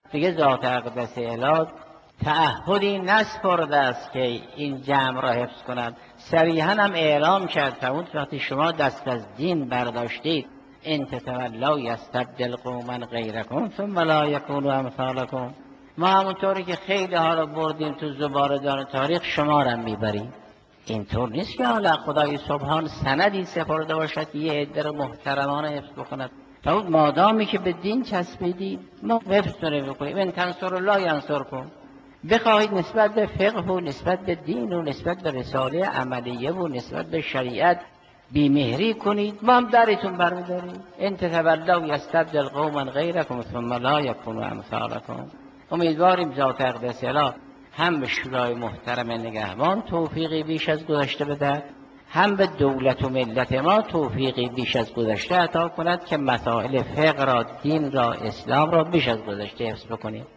دیگه ذات اقدس الهی تعهدی نسپرده است که این جمع را حفظ کند. صریحا هم اعلام کرد فرمود وقتی شما دست از دین برداشتید ان تتولوا یستبدل قوما غیرکم ثم لا یکونوا امثالکم. ما همونطوری که خیلی ها رو بردیم تو زبالدان تاریخ شما را میبریم. اینطور نیست که حالا خدای سبحان سندی سپرده باشد یه عده رو محترمانه حفظ بکند. فرمود مادامی که به دین چسبیدید ما حفظ نمی‌کنیم. ان تنصروا الله ینصرکم. بخواهید نسبت به فقه و نسبت به دین و نسبت به رساله عملیه و نسبت به شریعت بیمهری کنید ما هم درتون برمی‌داریم. ان تتولوا یستبدل قوما غیرکم ثم لا یکونوا امثالکم. امیدواریم ذات اقدس الهی هم به شورای محترم نگهبان توفیقی بیش از گذشته بدهد، هم به دولت و ملت ما توفیقی بیش از گذشته عطا کند که مسائل فقه را، دین را، اسلام را بیش از گذشته حفظ بکنیم.